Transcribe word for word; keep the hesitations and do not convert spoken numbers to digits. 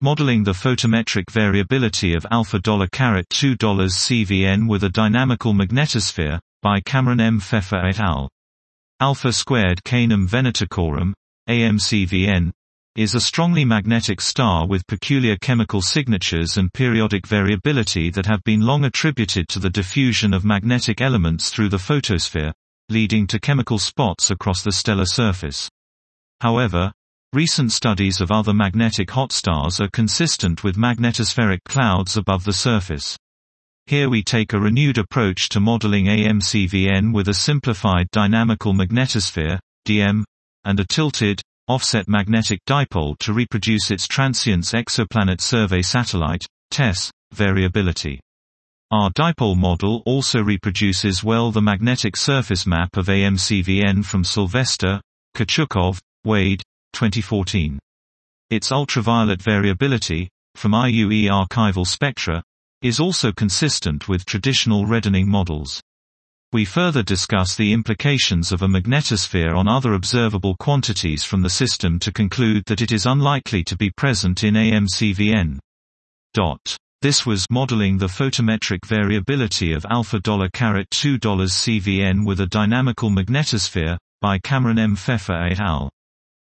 Modeling the photometric variability of alpha two C V N with a dynamical magnetosphere, by Cameron M. Pfeffer et al. Alpha squared Canum Venaticorum, A M C V N, is a strongly magnetic star with peculiar chemical signatures and periodic variability that have been long attributed to the diffusion of magnetic elements through the photosphere, leading to chemical spots across the stellar surface. However, recent studies of other magnetic hotstars are consistent with magnetospheric clouds above the surface. Here we take a renewed approach to modeling A M C V N with a simplified dynamical magnetosphere, D M, and a tilted, offset magnetic dipole to reproduce its transients exoplanet survey satellite, T E S, variability. Our dipole model also reproduces well the magnetic surface map of A M C V N from Sylvester, Kachukov, Wade, twenty fourteen. Its ultraviolet variability, from I U E archival spectra, is also consistent with traditional reddening models. We further discuss the implications of a magnetosphere on other observable quantities from the system to conclude that it is unlikely to be present in A M C V N. This was modeling the photometric variability of alpha two C V N with a dynamical magnetosphere, by Cameron M. Pfeffer et al.